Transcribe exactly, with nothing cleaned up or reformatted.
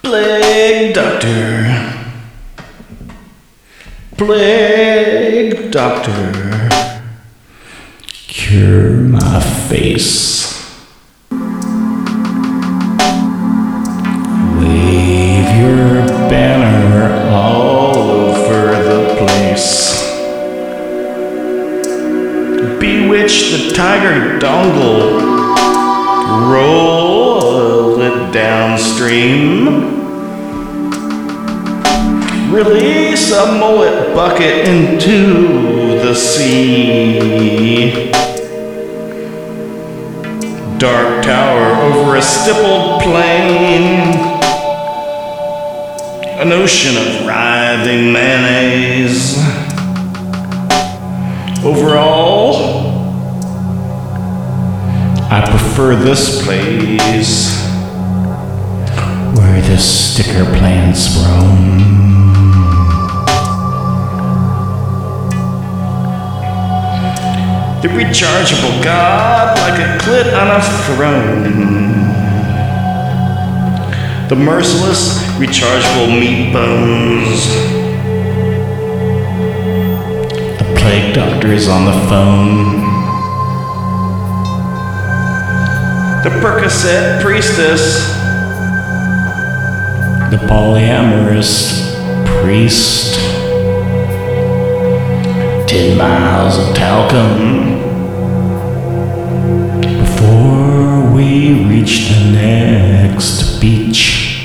Plague Doctor. Plague Doctor. Cure my face. Wave your banner all over the place. Bewitch the tiger dongle. Roll it downstream. Release a mullet bucket into the sea. Dark tower over a stippled plain. An ocean of writhing mayonnaise. Overall, I prefer this place where the sticker plants roam. The rechargeable god like a clit on a throne. The merciless rechargeable meat bones. The plague doctor is on the phone. The Percocet priestess. The polyamorous priest. Ten miles of talcum before we reach the next beach.